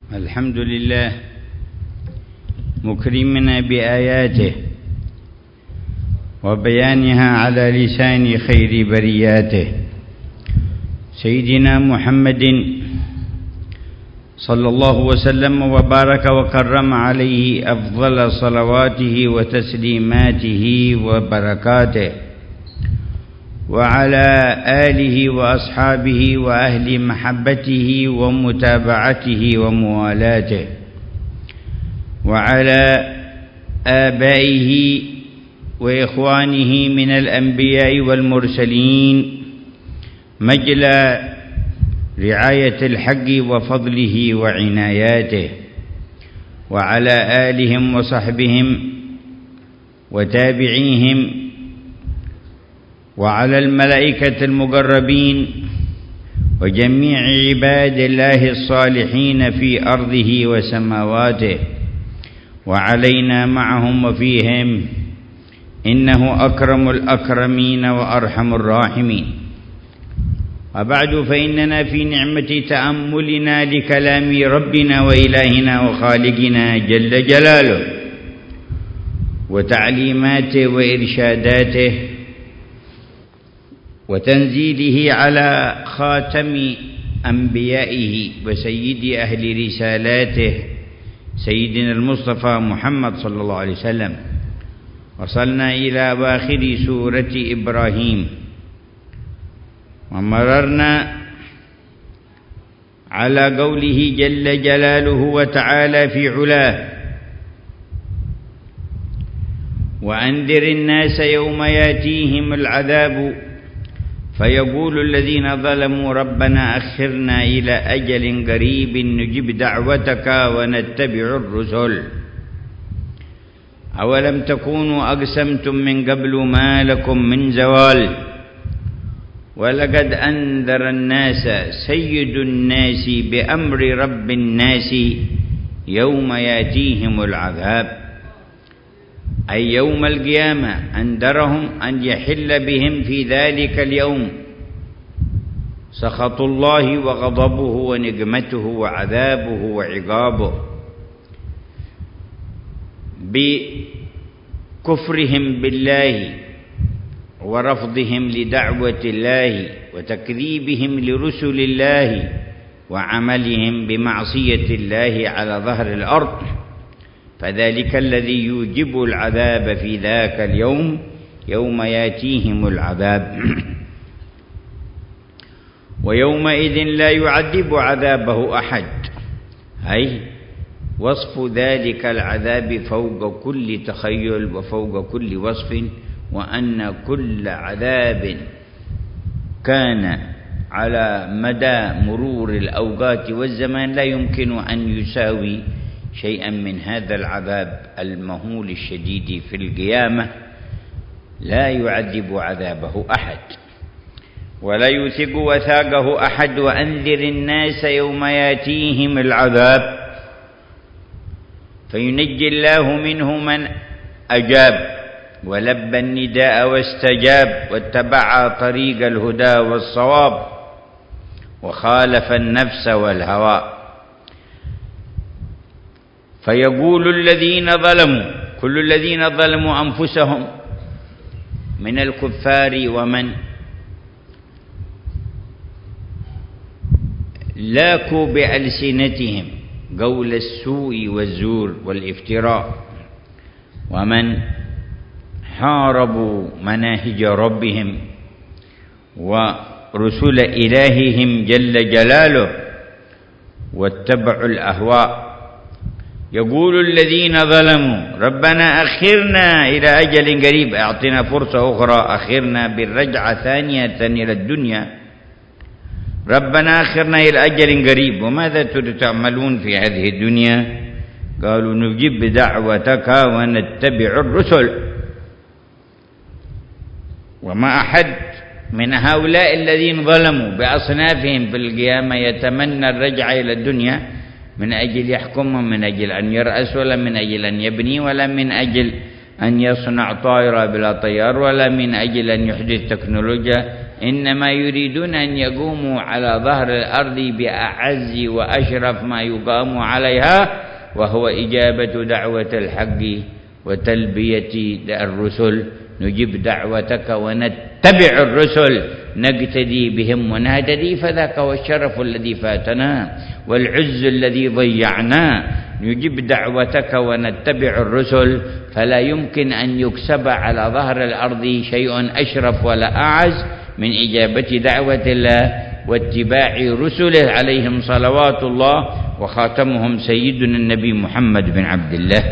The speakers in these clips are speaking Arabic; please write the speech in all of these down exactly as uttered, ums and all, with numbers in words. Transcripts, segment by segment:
الحمد لله مكرمنا بآياته وبيانها على لسان خير برياته سيدنا محمد صلى الله وسلم وبارك وكرم عليه أفضل صلواته وتسليماته وبركاته، وعلى آله وأصحابه وأهل محبته ومتابعته وموالاته، وعلى آبائه وإخوانه من الأنبياء والمرسلين مجلى رعاية الحق وفضله وعناياته، وعلى آلهم وصحبهم وتابعيهم، وعلى الملائكة المقربين وجميع عباد الله الصالحين في أرضه وسماواته، وعلينا معهم وفيهم، إنه أكرم الأكرمين وأرحم الراحمين. وبعد، فإننا في نعمة تأملنا لكلام ربنا وإلهنا وخالقنا جل جلاله وتعليماته وإرشاداته وتنزيله على خاتم أنبيائه وسيد أهل رسالاته سيدنا المصطفى محمد صلى الله عليه وسلم، وصلنا إلى آخر سورة إبراهيم، ومررنا على قوله جل جلاله وتعالى في علاه: وأنذر الناس يوم يأتيهم العذاب فيقول الذين ظلموا ربنا أخرنا إلى أجل قريب نجب دعوتك ونتبع الرسل أولم تكونوا أقسمتم من قبل ما لكم من زوال ولقد أنذر الناس سيد الناس بأمر رب الناس يوم يأتيهم العذاب، أي يوم القيامة، أنذرهم أن يحل بهم في ذلك اليوم سخط الله وغضبه ونقمته وعذابه وعقابه بكفرهم بالله ورفضهم لدعوة الله وتكذيبهم لرسل الله وعملهم بمعصية الله على ظهر الأرض، فذلك الذي يوجب العذاب في ذاك اليوم يوم يأتيهم العذاب ويومئذ لا يعذب عذابه أحد، أي وصف ذلك العذاب فوق كل تخيل وفوق كل وصف، وأن كل عذاب كان على مدى مرور الأوقات والزمان لا يمكن أن يساوي شيئا من هذا العذاب المهول الشديد في القيامة، لا يعذب عذابه أحد ولا يوثق وثاقه أحد. وأنذر الناس يوم يأتيهم العذاب فينجي الله منه من أجاب ولبى النداء واستجاب واتبع طريق الهدى والصواب وخالف النفس والهوى، فيقول الذين ظلموا، كل الذين ظلموا أنفسهم من الكفار ومن لاكوا بألسنتهم قول السوء والزور والافتراء، ومن حاربوا مناهج ربهم ورسل إلههم جل جلاله واتبعوا الأهواء. يقول الذين ظلموا ربنا أخرنا إلى أجل قريب، أعطنا فرصة أخرى، أخرنا بالرجعة ثانية إلى الدنيا، ربنا أخرنا إلى أجل قريب، وماذا تعملون في هذه الدنيا؟ قالوا نجيب دعوتك ونتبع الرسل. وما أحد من هؤلاء الذين ظلموا بأصنافهم في القيامة يتمنى الرجعة إلى الدنيا من أجل يحكم، من أجل أن يرأس، ولا من أجل أن يبني، ولا من أجل أن يصنع طائرة بلا طيار، ولا من أجل أن يحدث تكنولوجيا إنما يريدون أن يقوموا على ظهر الأرض بأعز وأشرف ما يقام عليها، وهو إجابة دعوة الحق وتلبية الرسل. نجيب دعوتك ونتبع الرسل، نقتدي بهم ونهتدي، فذاك هو الشرف الذي فاتنا والعز الذي ضيعنا. نجيب دعوتك ونتبع الرسل، فلا يمكن أن يكسب على ظهر الأرض شيء أشرف ولا أعز من إجابة دعوة الله واتباع رسله عليهم صلوات الله، وخاتمهم سيدنا النبي محمد بن عبد الله.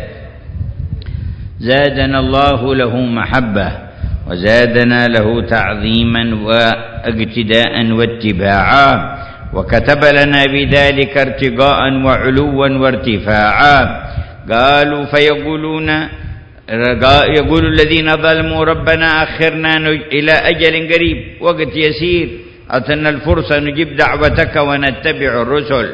زادنا الله له محبة، وزادنا له تعظيما واقتداء واتباعا، وكتب لنا بذلك ارتقاء وعلوا وارتفاعا. قالوا فيقولون يقول الذين ظلموا ربنا أخرنا إلى أجل قريب، وقت يسير، أعطنا الفرصة نجيب دعوتك ونتبع الرسل.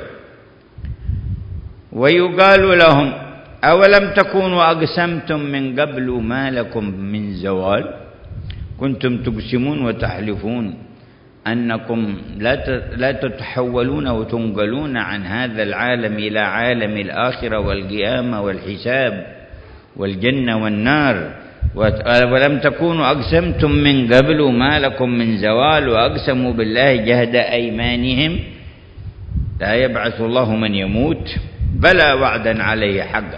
ويقال لهم أولم تكونوا أقسمتم من قبل ما لكم من زوال؟ كنتم تقسمون وتحلفون أنكم لا تتحولون وتنقلون عن هذا العالم إلى عالم الآخرة والقيامة والحساب والجنة والنار. ولم تكونوا أقسمتم من قبل ما لكم من زوال، وأقسموا بالله جهد أيمانهم لا يبعث الله من يموت بلى وعدا عليه حقا.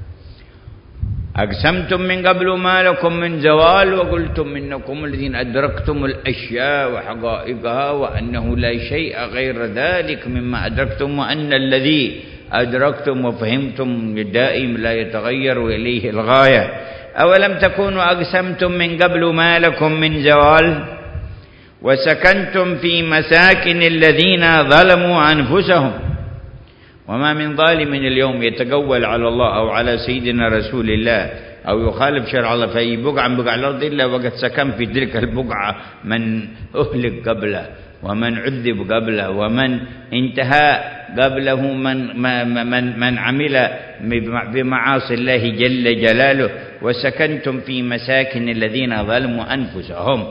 أقسمتم من قبل ما لكم من زوال، وقلتم إنكم الذين أدركتم الأشياء وحقائقها، وأنه لا شيء غير ذلك مما أدركتم، وأن الذي أدركتم وفهمتم دائم لا يتغير وإليه الغاية. أولم تكونوا أقسمتم من قبل ما لكم من زوال، وسكنتم في مساكن الذين ظلموا أنفسهم. وما من ظالم اليوم يتقول على الله أو على سيدنا رسول الله أو يخالف شرع الله في أي بقعة من بقع الأرض إلا وقد سكن في تلك البقعة من أهلك قبله، ومن عذب قبله، ومن انتهى قبله، من من من عمل بمعاصي الله جل جلاله. وسكنتم في مساكن الذين ظلموا أنفسهم.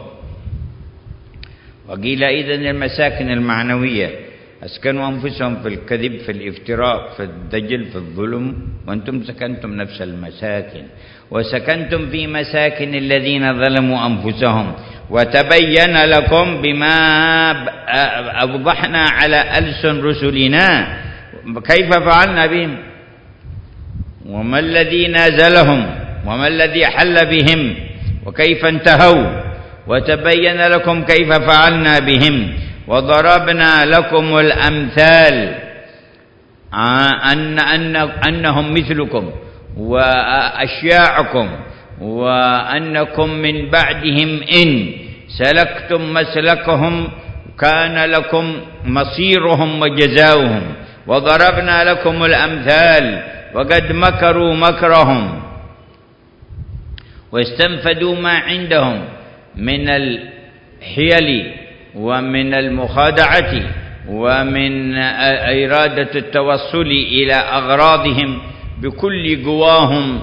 وقيل إذن المساكن المعنوية أسكنوا أنفسهم في الكذب، في الافتراء، في الدجل، في الظلم، وأنتم سكنتم نفس المساكن. وسكنتم في مساكن الذين ظلموا أنفسهم، وتبين لكم بما أوضحنا على ألسن رسلنا كيف فعلنا بهم، وما الذي نازلهم، وما الذي حل بهم، وكيف انتهوا. وتبين لكم كيف فعلنا بهم، وضربنا لكم الأمثال أن أن أنهم مثلكم وأشياعكم، وأنكم من بعدهم إن سلكتم مسلكهم كان لكم مصيرهم وجزاؤهم. وضربنا لكم الأمثال وقد مكروا مكرهم واستنفدوا ما عندهم من الحيل ومن المخادعة ومن إرادة التوصل إلى أغراضهم بكل قواهم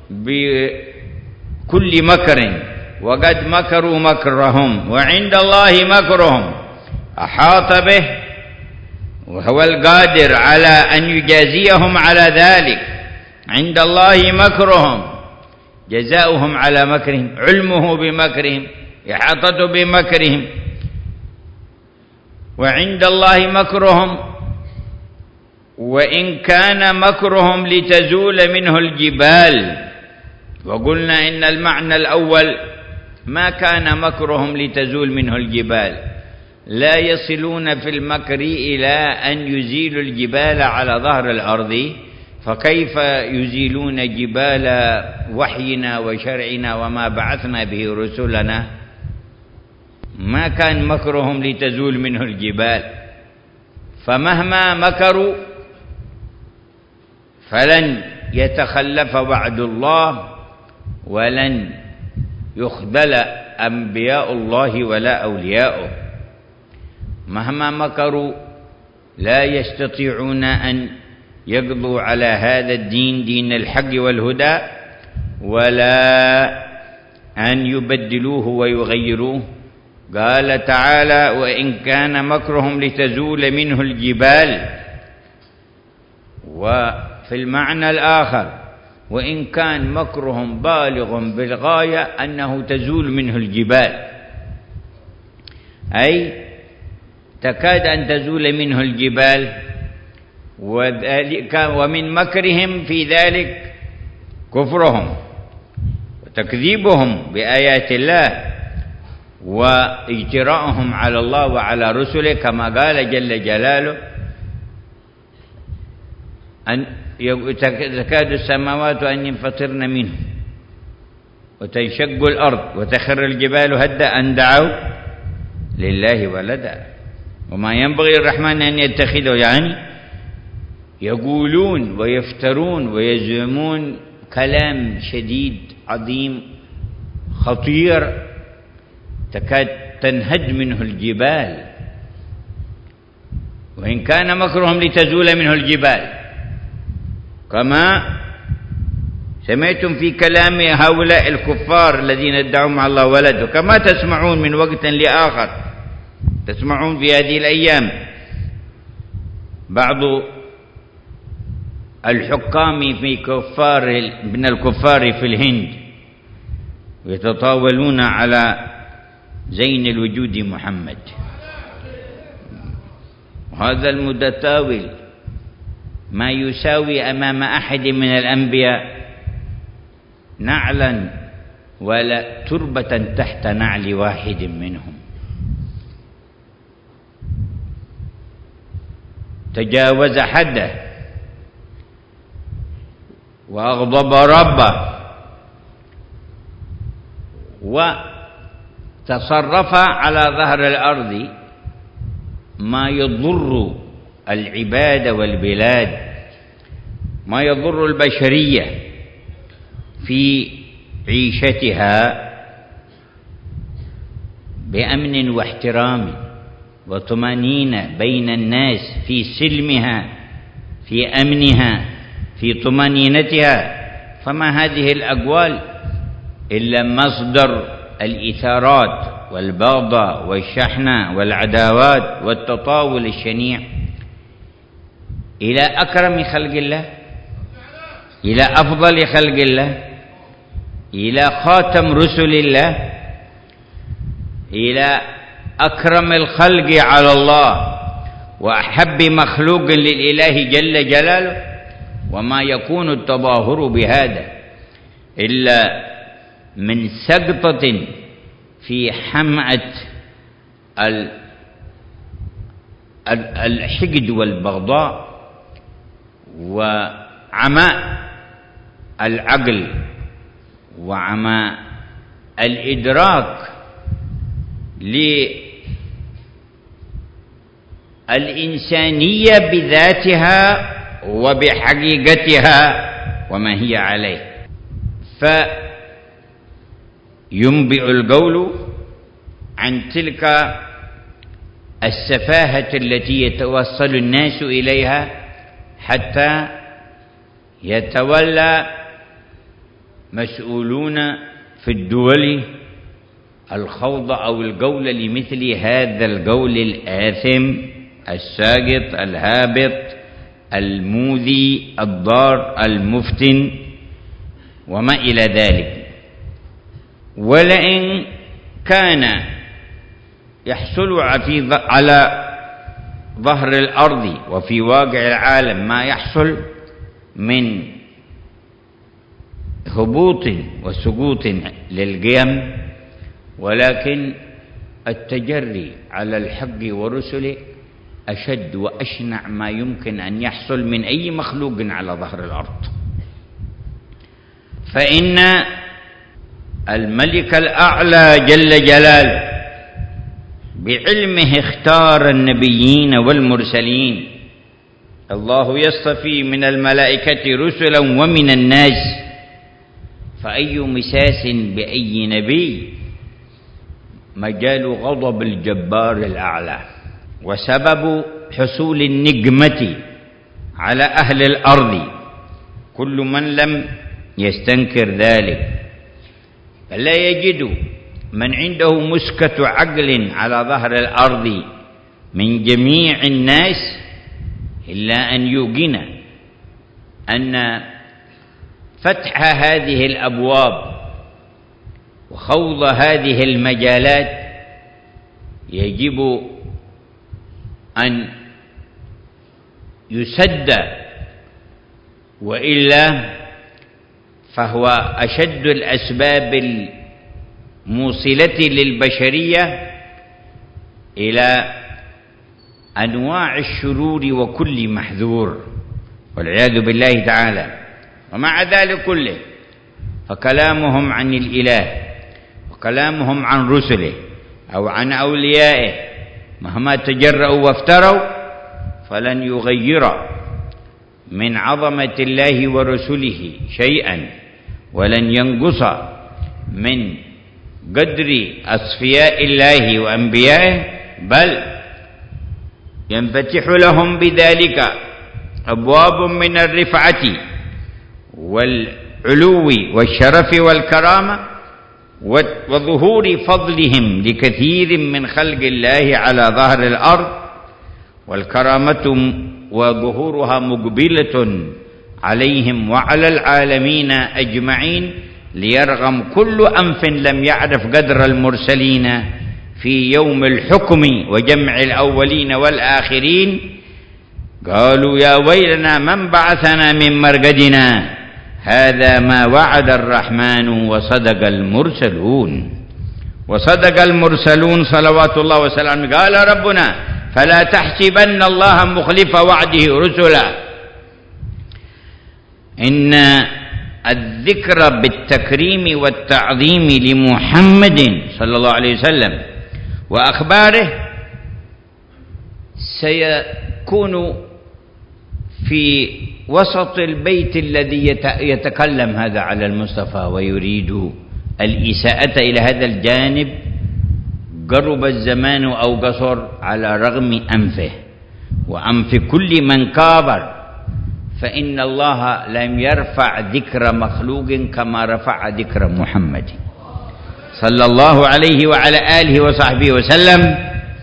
بكل مكر. وقد مكروا مكرهم وعند الله مكرهم أحاط به، وهو القادر على أن يجازيهم على ذلك. عند الله مكرهم، جزاؤهم على مكرهم، علمه بمكرهم، إحاطته بمكرهم. وعند الله مكرهم، وإن كان مكرهم لتزول منه الجبال. وقلنا إن المعنى الأول ما كان مكرهم لتزول منه الجبال، لا يصلون في المكر إلى أن يزيلوا الجبال على ظهر الأرض، فكيف يزيلون جبال وحينا وشرعنا وما بعثنا به رسلنا؟ ما كان مكرهم لتزول منه الجبال. فمهما مكروا فلن يتخلف وعد الله، ولن يخذل أنبياء الله ولا أولياؤه. مهما مكروا لا يستطيعون أن يقضوا على هذا الدين، دين الحق والهدى، ولا أن يبدلوه ويغيروه قال تعالى: وإن كان مكرهم لتزول منه الجبال. وفي المعنى الآخر: وإن كان مكرهم بالغ بالغاية أنه تزول منه الجبال، أي تكاد أن تزول منه الجبال. وذلك ومن مكرهم في ذلك كفرهم وتكذيبهم بآيات الله واجتراءهم على الله وعلى رسله، كما قال جل جلاله: أن تكاد السماوات أن ينفطرن منه وتنشق الأرض وتخر الجبال هدا أن دعوا لله ولدا وما ينبغي للرحمن أن يتخذه. يعني يقولون ويفترون ويزعمون كلام شديد عظيم خطير تكاد تنهد منه الجبال. وإن كان مكرهم لتزول منه الجبال، كما سمعتم في كلام هؤلاء الكفار الذين ادعوا مع الله ولد، وكما تسمعون من وقت لآخر، تسمعون في هذه الأيام بعض الحكام في كفار من الكفار في الهند يتطاولون على زين الوجود محمد. هذا المتطاول ما يساوي أمام أحد من الأنبياء نعلا ولا تربة تحت نعل واحد منهم. تجاوز حده وأغضب ربه وتصرف على ظهر الأرض ما يضر العباد والبلاد، ما يضر البشرية في عيشتها بأمن واحترام وطمأنينة بين الناس، في سلمها، في أمنها، في طمأنينتها. فما هذه الأقوال إلا مصدر الإثارات والبغضاء والشحنة والعداوات والتطاول الشنيع إلى أكرم خلق الله، إلى أفضل خلق الله، إلى خاتم رسل الله، إلى أكرم الخلق على الله وأحب مخلوق للإله جل جلاله. وما يكون التظاهر بهذا إلا من سقطة في حمأة الحقد والبغضاء وعماء العقل وعماء الإدراك للإنسانية بذاتها وبحقيقتها وما هي عليه. فينبئ القول عن تلك السفاهة التي يتوصل الناس إليها حتى يتولى مسؤولون في الدول الخوض أو القول لمثل هذا القول الآثم الساقط الهابط المؤذي الضار المفتن وما إلى ذلك. ولئن كان يحصل على ظهر الأرض وفي واقع العالم ما يحصل من هبوط وسقوط للقيم، ولكن التجري على الحق ورسله أشد وأشنع ما يمكن أن يحصل من أي مخلوق على ظهر الأرض. فإن الملك الأعلى جل جلاله بعلمه اختار النبيين والمرسلين. الله يصطفي من الملائكة رسلا ومن الناس، فأي مساس بأي نبي مجال غضب الجبار الأعلى. وسبب حصول النقمة على أهل الأرض كل من لم يستنكر ذلك، فلا يجد من عنده مسكة عقل على ظهر الأرض من جميع الناس إلا أن يوقن أن فتح هذه الأبواب وخوض هذه المجالات يجب أن يسد، وإلا فهو أشد الأسباب الموصلة للبشرية إلى أنواع الشرور وكل محذور والعياذ بالله تعالى. ومع ذلك كله فكلامهم عن الإله وكلامهم عن رسله أو عن أوليائه مهما تجرؤوا وافتروا فلن يغير من عظمة الله ورسله شيئا، ولن ينقص من قدر أصفياء الله وأنبيائه، بل ينفتح لهم بذلك أبواب من الرفعة والعلو والشرف والكرامة وظهور فضلهم لكثير من خلق الله على ظهر الأرض، والكرامة وظهورها مقبلة عليهم وعلى العالمين أجمعين، ليرغم كل أنف لم يعرف قدر المرسلين في يوم الحكم وجمع الأولين والآخرين. قالوا يا ويلنا من بعثنا من مرقدنا هذا ما وعد الرحمن وصدق المرسلون. وصدق المرسلون صلوات الله وسلامه. قال ربنا فلا تحسبن الله مخلف وعده رسلا. إن الذكر بالتكريم والتعظيم لمحمد صلى الله عليه وسلم وأخباره سيكون في وسط البيت الذي يتكلم هذا على المصطفى ويريد الإساءة إلى هذا الجانب، قرب الزمان أو قصر، على رغم أنفه وأنف كل من كابر، فإن الله لم يرفع ذكر مخلوق كما رفع ذكر محمد صلى الله عليه وعلى آله وصحبه وسلم.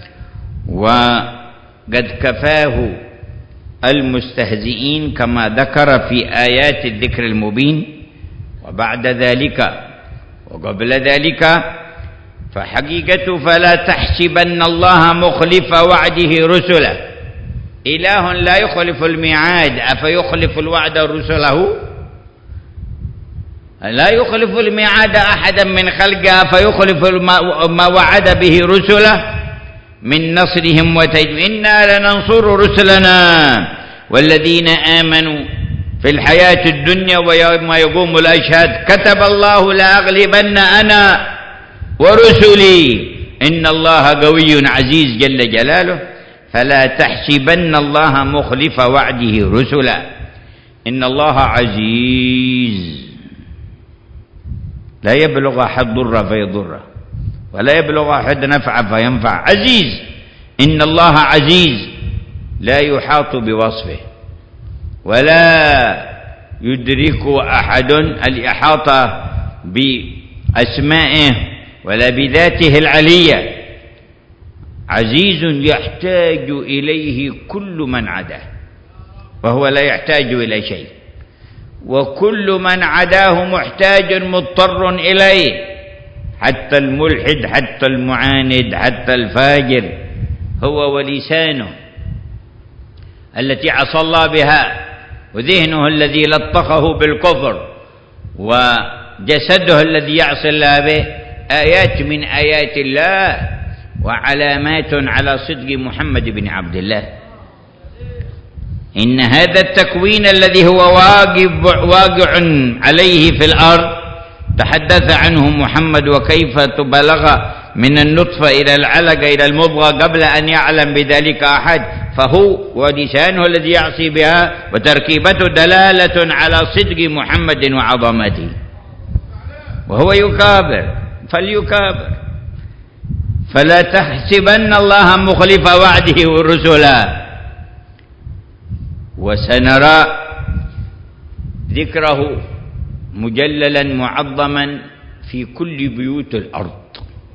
وقد كفاه المستهزئين كما ذكر في آيات الذكر المبين. وبعد ذلك وقبل ذلك فحقيقة فلا تحسبن الله مخلف وعده رسله. إله لا يخلف الميعاد، أفيخلف الوعد رسله؟ لا يخلف الميعاد أحدا من خلقه، فيخلف ما وعد به رسله من نصرهم وتجميع. إنا لننصر رسلنا والذين آمنوا في الحياة الدنيا ويوم يقوم الأشهاد كتب الله لأغلبن أنا ورسلي إن الله قوي عزيز جل جلاله. فلا تحسبن الله مخلف وعده رسلا، إن الله عزيز لا يبلغ أحد ضر فيضره ولا يبلغ أحد نفع فينفع. عزيز، إن الله عزيز لا يحاط بوصفه ولا يدرك أحد الإحاطة بأسمائه ولا بذاته العلية. عزيز يحتاج إليه كل من عداه وهو لا يحتاج إلى شيء، وكل من عداه محتاج مضطر إليه، حتى الملحد حتى المعاند حتى الفاجر، هو ولسانه التي عصى الله بها وذهنه الذي لطخه بالكفر وجسده الذي يعصي الله به آيات من آيات الله وعلامات على صدق محمد بن عبد الله. إن هذا التكوين الذي هو واقع عليه في الأرض تحدث عنه محمد، وكيف بلغ من النطفة إلى العلقة إلى المضغة قبل أن يعلم بذلك أحد، فهو ولسانه الذي يعصي بها وتركيبته دلالة على صدق محمد وعظمته، وهو يكابر فليكابر. فلا تحسبن الله مخلف وعده رسلا. وسنرى ذكره مجللا معظما في كل بيوت الأرض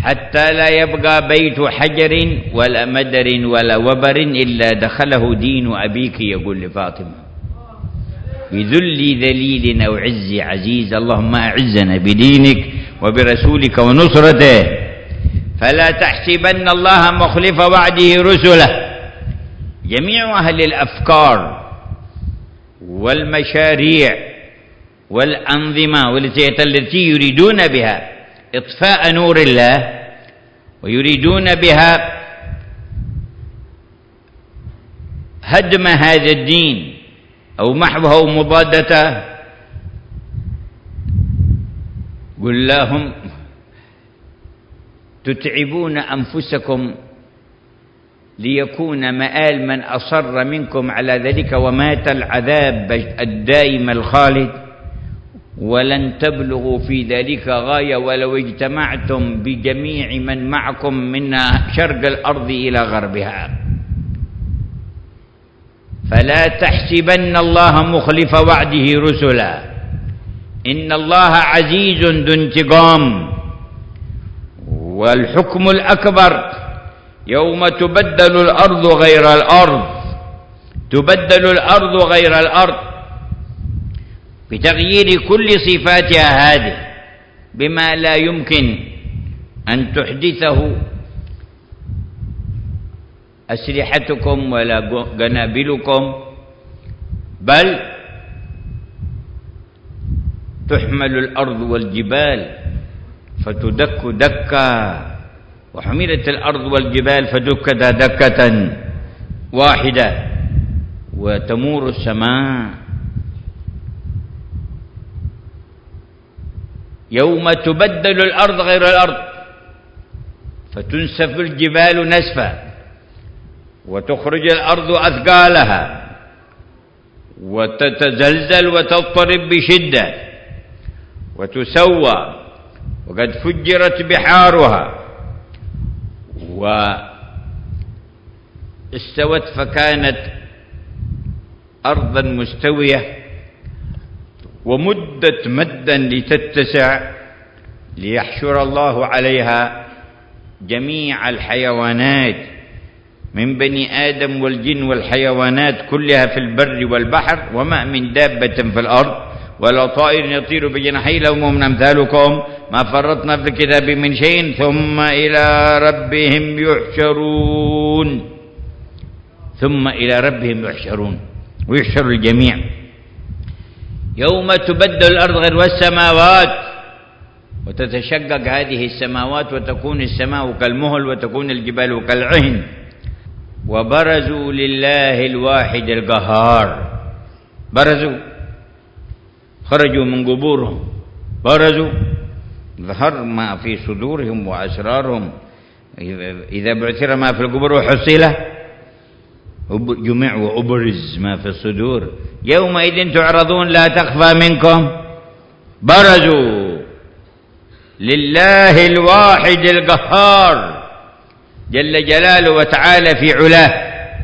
حتى لا يبقى بيت حجر ولا مدر ولا وبر إلا دخله دين أبيك، يقول لفاطمة: بذل ذليل أو عز عزيز، اللهم أعزنا بدينك وبرسولك ونصرته. فلا تحسبن الله مخلف وعده رسله. جميع أهل الأفكار والمشاريع والأنظمة التي يريدون بها إطفاء نور الله ويريدون بها هدم هذا الدين أو محوه أو مضادته، قل لهم: تتعبون أنفسكم ليكون مآل من أصر منكم على ذلك ومات العذاب الدائم الخالد، ولن تبلغوا في ذلك غاية ولو اجتمعتم بجميع من معكم من شرق الأرض إلى غربها. فلا تحسبن الله مخلف وعده رسلا، إن الله عزيز ذو انتقام. والحكم الأكبر يوم تبدل الأرض غير الأرض، تبدل الأرض غير الأرض بتغيير كل صفاتها هذه بما لا يمكن أن تحدثه أسلحتكم ولا قنابلكم، بل تحمل الأرض والجبال فتدك دكا، وحملت الأرض والجبال فدكتا دكة واحدة، وتمور السماء. يوم تبدل الأرض غير الأرض فتنسف الجبال نسفا وتخرج الأرض أثقالها وتتزلزل وتضطرب بشدة وتسوى، وقد فجرت بحارها واستوت فكانت أرضا مستوية، ومدت مدا لتتسع ليحشر الله عليها جميع الحيوانات من بني آدم والجن والحيوانات كلها في البر والبحر، وما من دابة في الأرض ولا طائر يطير بجناحيه لهم من أمثالكم ما فرطنا في الكتاب من شيء ثم إلى ربهم يحشرون. ثم إلى ربهم يحشرون، ويحشر الجميع. يوم تبدل الأرض غير والسماوات، وتتشقق هذه السماوات وتكون السماء كالمهل وتكون الجبال كالعهن، وبرزوا لله الواحد القهار. برزوا، خرجوا من قبورهم، برزوا، ظهر ما في صدورهم وأسرارهم. إذا بعثر ما في القبور وحصله جمع وأبرز ما في الصدور. يومئذ تعرضون لا تخفى منكم. برزوا لله الواحد القهار جل جلاله وتعالى في علاه.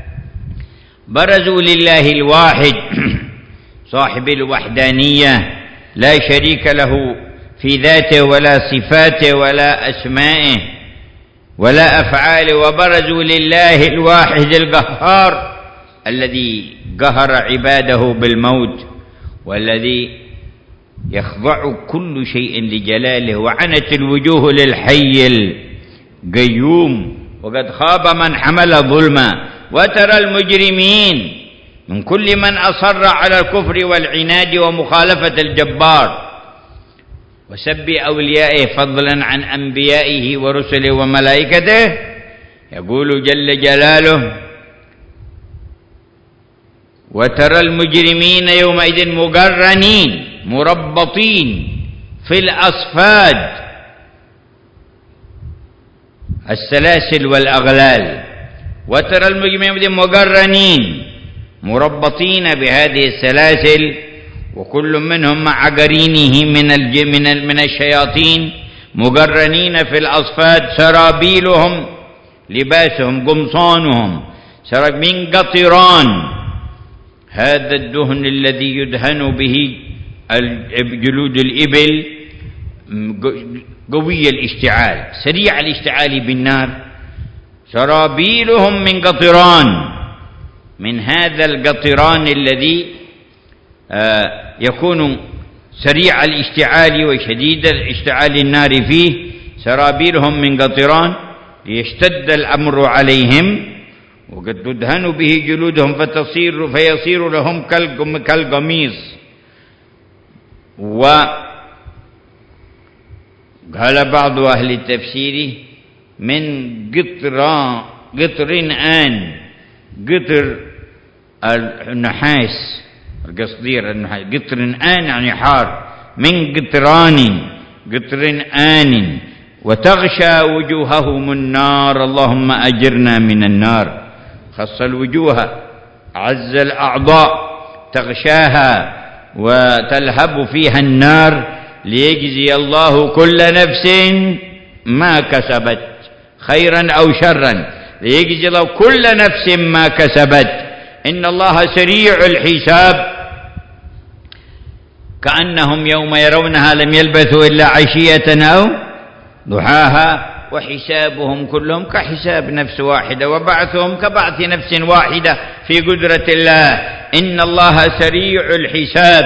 برزوا لله الواحد صاحب الوحدانية لا شريك له في ذاته ولا صفاته ولا أسمائه ولا أفعاله. وبرزوا لله الواحد القهار الذي قهر عباده بالموت، والذي يخضع كل شيء لجلاله، وعنت الوجوه للحي القيوم، وقد خاب من حمل ظلما. وترى المجرمين من كل من أصر على الكفر والعناد ومخالفة الجبار وسب أوليائه فضلا عن أنبيائه ورسله وملائكته، يقول جل جلاله: وترى المجرمين يومئذ مقرنين مربطين في الأصفاد السلاسل والأغلال. وترى المجرمين مقرنين مربطين بهذه السلاسل، وكل منهم مع قرينه من من من الشياطين مقرنين في الأصفاد، سرابيلهم لباسهم قمصانهم من قطران، هذا الدهن الذي يدهن به جلود الإبل قوي الاشتعال سريع الاشتعال بالنار. سرابيلهم من قطران، من هذا القطران الذي يكون سريع الاشتعال وشديد الاشتعال النار فيه. سرابيلهم من قطران ليشتد الأمر عليهم، وقد تدهن به جلودهم فتصير فيصير لهم كالقميص. وقال بعض أهل التفسير من قطران قطر آن، قطر النحاس القصدير النحاس، قطر آن يعني حار، من قطران قطر آن وتغشى وجوههم النار. اللهم أجرنا من النار. خص الوجوه عز الأعضاء تغشاها وتلهب فيها النار ليجزي الله كل نفس ما كسبت خيرا أو شرا، ليجزي الله كل نفس ما كسبت. إن الله سريع الحساب، كأنهم يوم يرونها لم يلبثوا إلا عشية أو ضحاها، وحسابهم كلهم كحساب نفس واحدة، وبعثهم كبعث نفس واحدة في قدرة الله. إن الله سريع الحساب.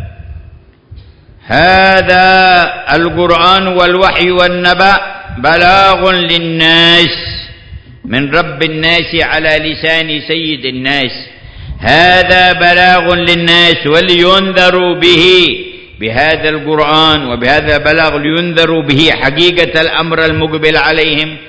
هذا القرآن والوحي والنبأ بلاغ للناس من رب الناس على لسان سيد الناس. هذا بلاغ للناس ولينذروا به، بهذا القرآن وبهذا البلاغ لينذروا به حقيقة الأمر المقبل عليهم،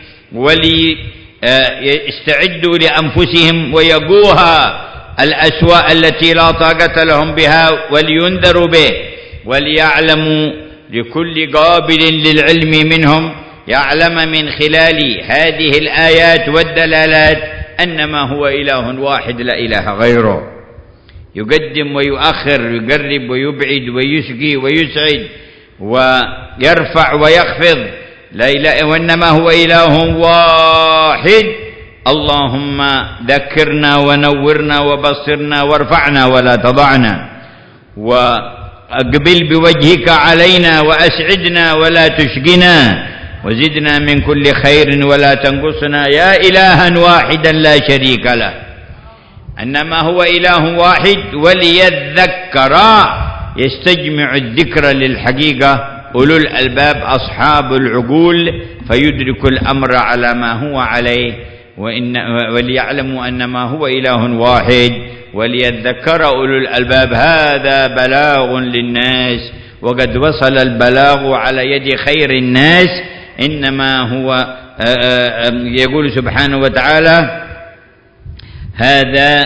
وليستعدوا لأنفسهم ويقوها الأسواء التي لا طاقة لهم بها، ولينذروا به، وليعلموا لكل قابل للعلم منهم يعلم من خلال هذه الآيات والدلالات أنما هو إله واحد لا إله غيره، يقدم ويؤخر، يقرب ويبعد ويسقي ويسعد ويرفع ويخفض، لا إله وإنما هو إله واحد. اللهم ذكرنا ونورنا وبصرنا وارفعنا ولا تضعنا، وأقبل بوجهك علينا وأسعدنا ولا تشقنا، وزدنا من كل خير ولا تنقصنا، يا إلها واحدا لا شريك له. إنما هو إله واحد. وليذكر، يستجمع الذكر للحقيقة أولو الألباب أصحاب العقول، فيدرك الأمر على ما هو عليه. وإن وليعلموا أنما هو إله واحد وليذكر أولو الألباب. هذا بلاغ للناس، وقد وصل البلاغ على يد خير الناس. إنما هو يقول سبحانه وتعالى هذا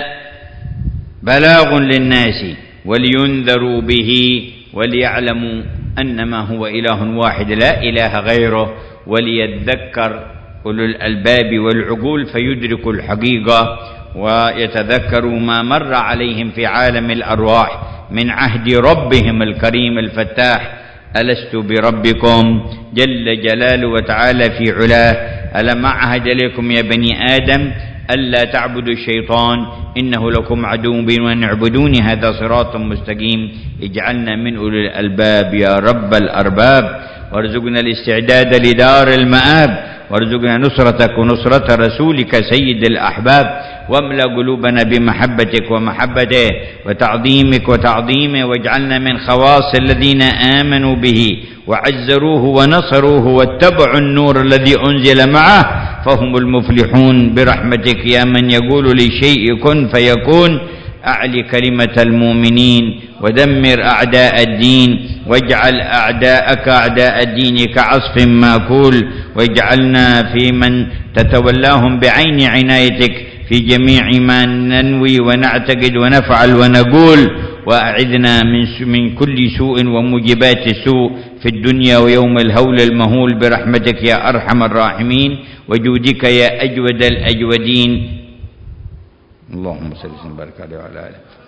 بلاغ للناس ولينذروا به وليعلموا أنما هو إله واحد لا إله غيره، وليذكر أولو الألباب والعقول فيدركوا الحقيقة ويتذكروا ما مر عليهم في عالم الأرواح من عهد ربهم الكريم الفتاح. ألست بربكم جل جلاله وتعالى في علاه. ألم أعهد إليكم يا بني آدم ألا تعبدوا الشيطان إنه لكم عدو مبين وأن اعبدوني هذا صراط مستقيم. اجعلنا من أولي الألباب يا رب الأرباب، وارزقنا الاستعداد لدار المآب، وارزقنا نصرتك ونصرة رسولك سيد الأحباب، واملأ قلوبنا بمحبتك ومحبته وتعظيمك وتعظيمه، واجعلنا من خواص الذين آمنوا به وعزروه ونصروه واتبعوا النور الذي أنزل معه فهم المفلحون برحمتك يا من يقول لشيء كن فيكون. أعلي كلمة المؤمنين ودمر أعداء الدين، واجعل أعداءك أعداء الدين كعصف ماكول، واجعلنا في من تتولاهم بعين عنايتك في جميع ما ننوي ونعتقد ونفعل ونقول، وأعذنا من من كل سوء وموجبات السوء في الدنيا ويوم الهول المهول برحمتك يا أرحم الراحمين وجودك يا أجود الأجودين. اللهم صل وسلم وبارك عليه وعلى آله.